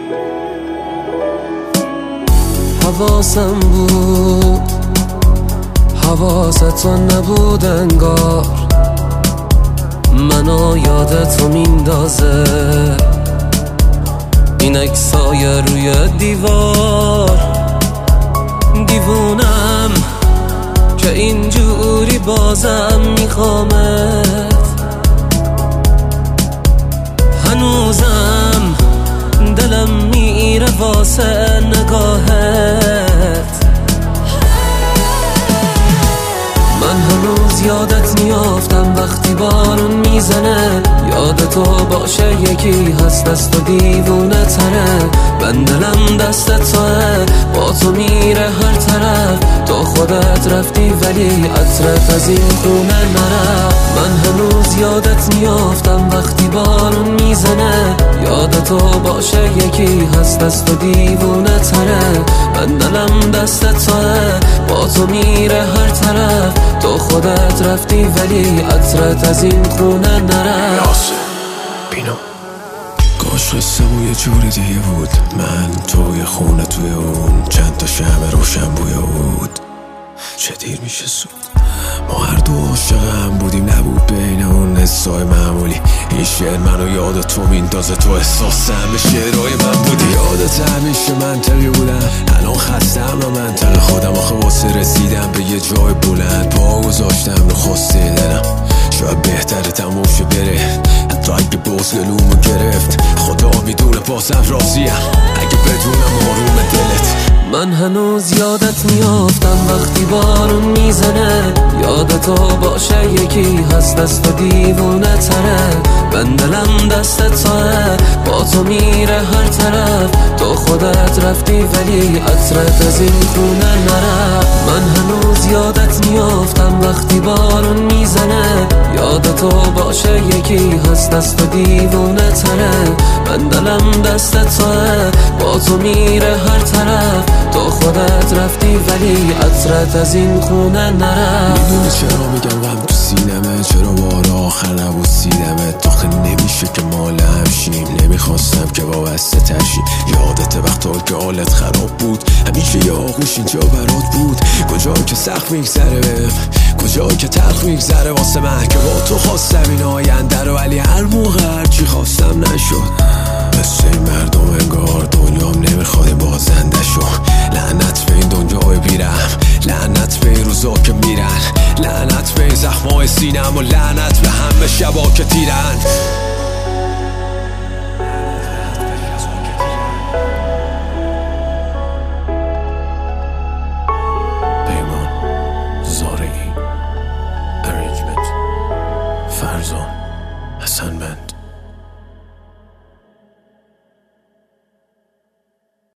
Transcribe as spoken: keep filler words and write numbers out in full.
حواسم بود حواست تو نبود انگار، منو یادتو میندازه این عکسای روی دیوار. دیوونم که اینجوری بازم میخوامت، هنوزم دلم میره واسه نگاهت. من هنوز یادت میافتم وقتی بارون میزنه، یاد تو باشه یکی هست دست و دیوونه تره. من دلم دست توه، با تو میره هر طرف. تو خودت رفتی ولی عطرت از این خونه نرفت. من هنوز یادت میافتم وقتی بارون میزنه، یاد تو باشه یکی هست دست و دیوونه تره. من دلم دست توه، با تو میره هر طرف. تو خودت رفتی ولی عطرت از این خونه نرفت. یاسر بینو کاش قصه‌مون یه جور دیگه بود، من توی خونه توی اون چند تا شمع روشن بوی بود. چه دیر میشه زود، ما هر دو عاشق هم بودیم، نبود بین اون حسای معمولی. این شعر منو یاد تو میندازه، تو احساسم به شعرهای من بودی. یادت همیشه منطقی بودم، الان خستم و منطق خودم. آخه واسه رسیدم به یه جای بلند پا گذاشتم نخسته دلم. شاید بهتره تموم شه بره، حتی اگه باز گلومو گرفت. خدا میدونه بازم راضیم اگه بدونم آروم دلت. من هنوز یادت میافتم وقتی بارون میزنه، یاد تو باشه یکی هست دست و دیوونه تره. من دلم دست توه، با تو میره هر طرف. تو خودت رفتی ولی عطرت از این خونه نرفت. من هنوز یادت میافتم وقتی بارون میزنه، یاد تو باشه یکی هست دست و دیوونه تره. من دلم دست توه، با تو میره هر طرف. تو خودت رفتی ولی عطرت از این خونه نرفت. میدونی چرا میگم غم تو سینمه، چرا بار آخر نبوسیدمه. تو خیلی نمیشه که مال همشیم، نمیخواستم که وابسته ترشی. یادت وقتا که حالت خراب بود، همیشه یه آغوش اینجا برات بود. کجا که سخت میگذره بهم، کجا که تلخ میگذره واسه من، که با تو خواستم این آینده رو ولی هر موقع هرچی خواستم نشد. مثل این مردم انگار دنیام نمیخواد این بازنده شو. لعنت به این دنیای بیرم، لعنت به این روزا که میرن، لعنت به این زخمای سینم و لعنت به همه شبا که تیرن. پیمان زارعی، ارنجمنت فرزان حسن بند.